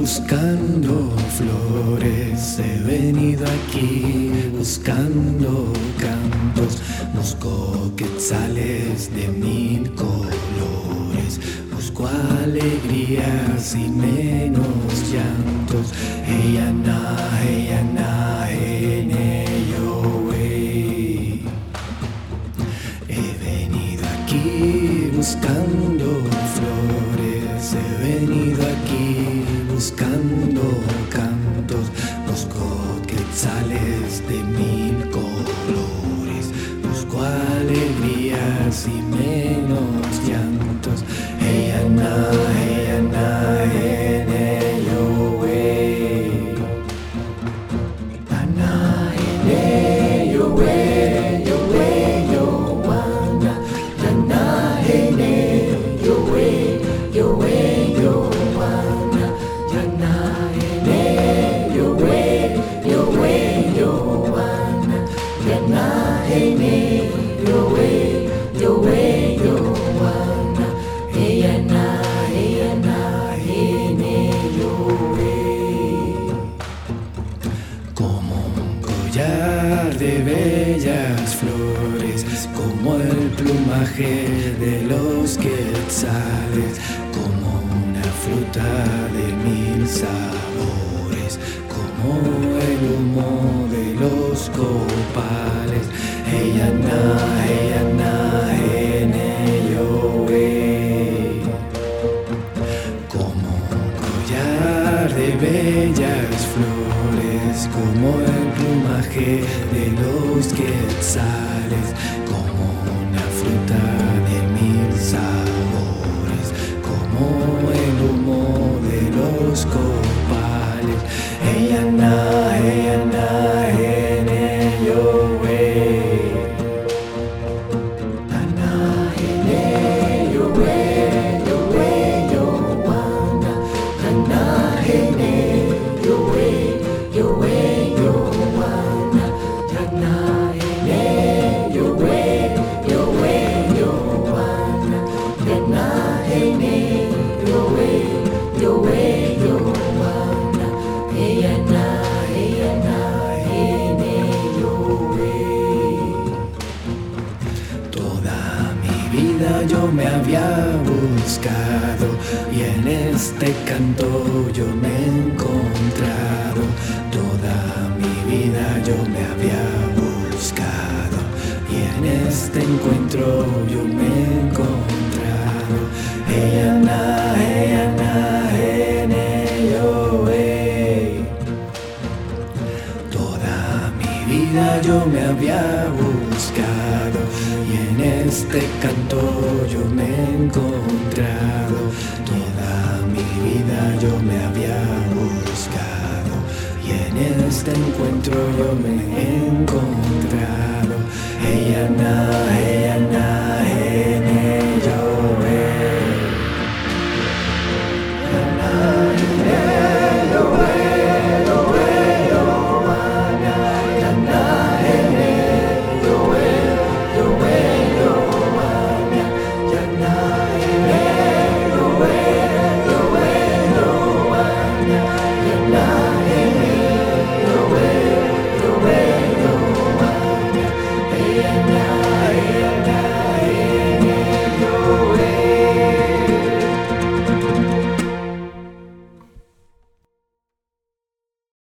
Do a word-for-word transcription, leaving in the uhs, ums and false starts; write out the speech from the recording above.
buscando flores, he venido aquí buscando cantos, busco quetzales de mil colores, busco alegrías y menos llantos. Hey Ana, hey Ana, ene yo, hey. He venido aquí buscando flores, he venido aquí buscando cantos, busco quetzales de mil colores, busco alegrías y menos llantos. Hey Ana, hey Ana, ene yo, hey. Ana, ene yo, hey, yo, hey, yo, Ana. Ana, ene yo, hey, yo, hey, yo, Ana. Ana, ene yo, hey, yo, hey, yo, Ana. Ana, ene yo, hey, yo, hey, yo, Ana. Hey Ana, hey Ana, ene yo, hey. Como un collar de bellas flores, como el plumaje de los quetzales, como una fruta de mil sabores, como el humo de los copales. Hey Ana, hey Ana, ene yo, hey. Como un collar de bellas flores, como el plumaje de los quetzales, como una fruta de mil sabores, como el humo de los copales. Hey Ana, hey Ana, ene yo, hey. Ana, ene yo, hey, yo, hey, yo, Ana. Ana, ene yo, hey, yo, hey, yo, Ana. Ana, ene yo, hey, yo, hey, yo, Ana. Ana, ene yo, hey, yo, hey, yo, Ana. Hey Ana, hey Ana, ene yo, hey. Toda mi vida yo me había buscado y en este canto yo me he encontrado. Toda mi vida yo me había buscado y en este encuentro yo me he encontrado. Hey Ana, hey Ana, ene yo, hey. Toda mi vida yo me había buscado y en este canto yo me he encontrado. Toda mi vida yo me había buscado y en este encuentro yo me he encontrado. Hey Ana, hey Ana.